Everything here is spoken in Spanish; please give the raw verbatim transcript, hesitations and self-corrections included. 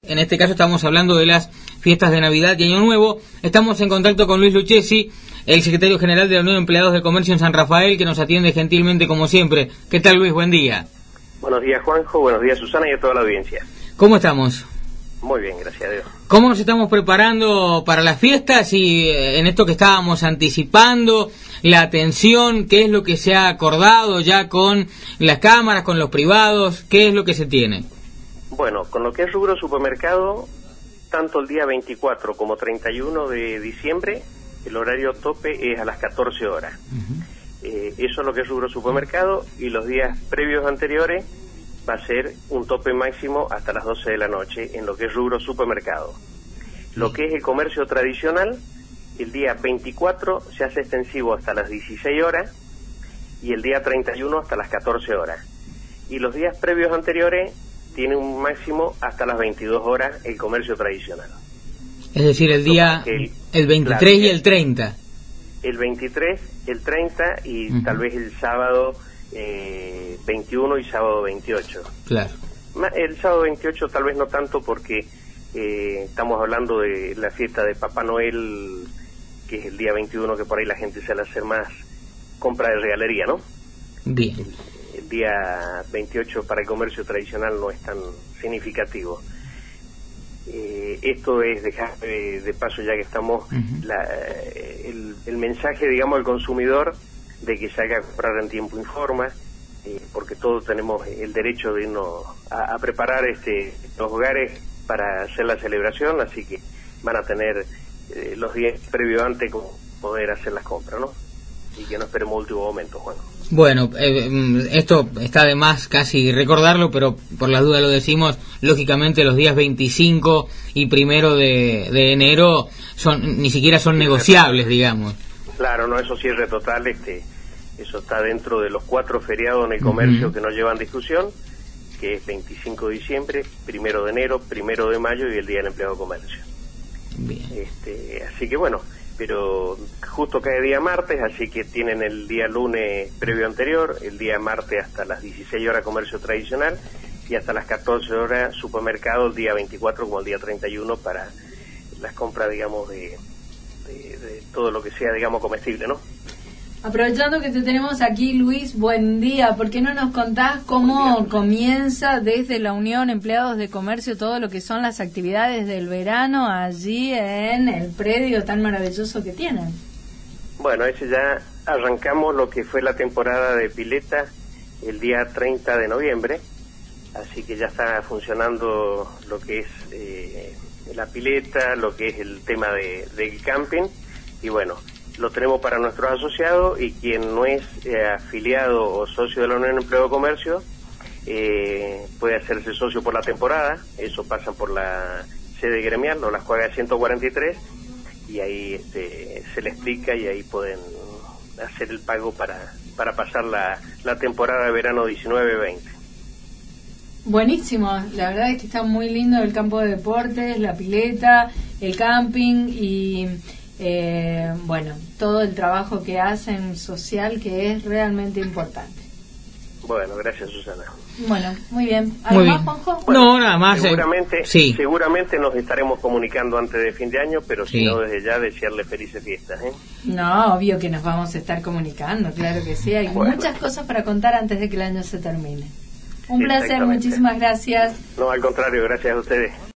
en este caso estamos hablando de las fiestas de Navidad y Año Nuevo. Estamos en contacto con Luis Lucchesi, el secretario general de la Unión de Empleados de Comercio en San Rafael, que nos atiende gentilmente como siempre. ¿Qué tal, Luis? Buen día. Buenos días, Juanjo. Buenos días, Susana, y a toda la audiencia. ¿Cómo estamos? Muy bien, gracias a Dios. ¿Cómo nos estamos preparando para las fiestas y en esto que estábamos anticipando, la atención, qué es lo que se ha acordado ya con las cámaras, con los privados, qué es lo que se tiene? Bueno, con lo que es rubro supermercado, tanto el día veinticuatro como treinta y uno de diciembre, el horario tope es a las catorce horas. Uh-huh. Eh, eso es lo que es rubro supermercado, y los días previos anteriores va a ser un tope máximo hasta las doce de la noche en lo que es rubro supermercado. Lo que es el comercio tradicional, el día veinticuatro se hace extensivo hasta las dieciséis horas y el día treinta y uno hasta las catorce horas. Y los días previos anteriores tiene un máximo hasta las veintidós horas el comercio tradicional. Es decir, el día, el, el veintitrés claro, y el treinta. El veintitrés, el treinta y uh-huh. tal vez el sábado eh, veintiuno y sábado veintiocho. Claro. El sábado veintiocho tal vez no tanto porque eh, estamos hablando de la fiesta de Papá Noel, que es el día veintiuno, que por ahí la gente sale a hacer más compra de regalería, ¿no? Bien. El, el día veintiocho para el comercio tradicional no es tan significativo. Eh, esto es dejar de, de paso, ya que estamos, uh-huh. la, el, el mensaje, digamos, al consumidor de que salga a comprar en tiempo y forma, eh, porque todos tenemos el derecho de irnos a, a preparar este los hogares para hacer la celebración, así que van a tener eh, los días previos antes como poder hacer las compras, ¿no? Y que no esperemos último momento, Juan. Bueno, eh, esto está de más casi recordarlo, pero por las dudas lo decimos. Lógicamente los días veinticinco y primero de, de enero son ni siquiera son negociables, digamos. Claro, no, eso cierre total, este, eso está dentro de los cuatro feriados en el comercio uh-huh. que no llevan discusión, que es veinticinco de diciembre, primero de enero, primero de mayo y el Día del Empleado de Comercio. Bien. Este, así que bueno, pero justo cae día martes, así que tienen el día lunes previo anterior, el día martes hasta las dieciséis horas comercio tradicional y hasta las catorce horas supermercado, el día veinticuatro como el día treinta y uno para las compras, digamos, de, de, de todo lo que sea, digamos, comestible, ¿no? Aprovechando que te tenemos aquí, Luis, buen día. ¿Por qué no nos contás cómo día, comienza desde la Unión Empleados de Comercio todo lo que son las actividades del verano allí en el predio tan maravilloso que tienen? Bueno, ese ya arrancamos lo que fue la temporada de pileta el día treinta de noviembre, así que ya está funcionando lo que es eh, la pileta, lo que es el tema de, del camping, y bueno, lo tenemos para nuestros asociados, y quien no es eh, afiliado o socio de la Unión de Empleo de Comercio eh, puede hacerse socio por la temporada. Eso pasa por la sede gremial o la Juaga ciento cuarenta y tres, y ahí este, se le explica y ahí pueden hacer el pago para, para pasar la, la temporada de verano diecinueve veinte. Buenísimo, la verdad es que está muy lindo el campo de deportes, la pileta, el camping y... Eh, bueno, todo el trabajo que hacen social, que es realmente importante. Bueno, gracias, Susana. Bueno, muy bien. ¿Algo más, Juanjo? Bueno, no, nada más. Seguramente, eh, sí. seguramente nos estaremos comunicando antes de fin de año, pero sí. si no, desde ya desearle felices fiestas, ¿eh? No, obvio que nos vamos a estar comunicando, claro que sí. Hay bueno. muchas cosas para contar antes de que el año se termine. Un placer, muchísimas gracias. No, al contrario, gracias a ustedes.